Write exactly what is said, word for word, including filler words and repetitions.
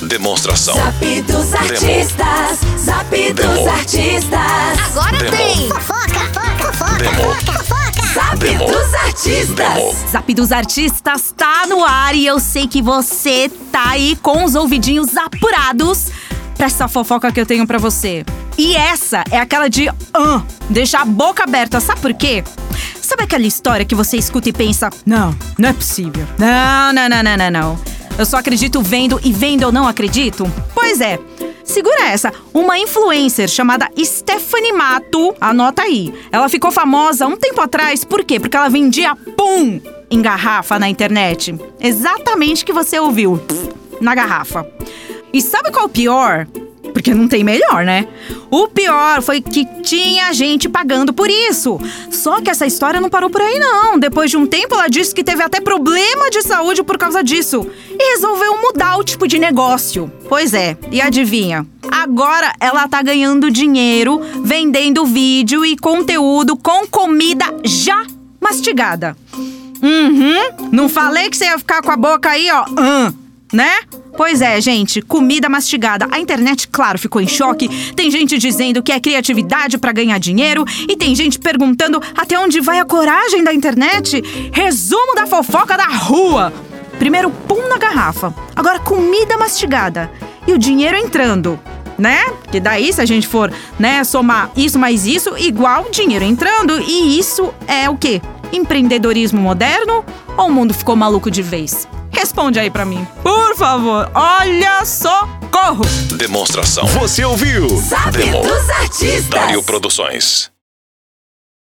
Demonstração. Zap dos artistas. Zap dos artistas. Agora Demo. tem. Fofoca, fofoca, fofoca, Demo. fofoca, fofoca. Zap Demo. dos artistas. Demo. Zap dos Artistas tá no ar e eu sei que você tá aí com os ouvidinhos apurados pra essa fofoca que eu tenho pra você. E essa é aquela de ah, deixar a boca aberta, sabe por quê? Sabe aquela história que você escuta e pensa, não, não é possível. Não, não, não, não, não, não. Eu só acredito vendo e vendo eu não acredito? Pois é. Segura essa, uma influencer chamada Stephanie Matto, anota aí. Ela ficou famosa um tempo atrás, por quê? Porque ela vendia pum em garrafa na internet. Exatamente o que você ouviu, pff, na garrafa. E sabe qual é o pior? Porque não tem melhor, né? O pior foi que tinha gente pagando por isso. Só que essa história não parou por aí, não. Depois de um tempo, ela disse que teve até problema de saúde por causa disso. E resolveu mudar o tipo de negócio. Pois é, e adivinha? Agora ela tá ganhando dinheiro vendendo vídeo e conteúdo com comida já mastigada. Uhum, não falei que você ia ficar com a boca aí, ó, hum, né? Pois é, gente, comida mastigada. A internet, claro, ficou em choque. Tem gente dizendo que é criatividade pra ganhar dinheiro. E tem gente perguntando até onde vai a coragem da internet. Resumo da fofoca da rua. Primeiro, pum na garrafa. Agora, comida mastigada. E o dinheiro entrando, né? Porque daí, se a gente for, né, somar isso mais isso, igual dinheiro entrando. E isso é o quê? Empreendedorismo moderno? Ou o mundo ficou maluco de vez? Responde aí pra mim, por favor. Olha, socorro! Demonstração. Você ouviu? Zap Demo. dos artistas. Dario Produções.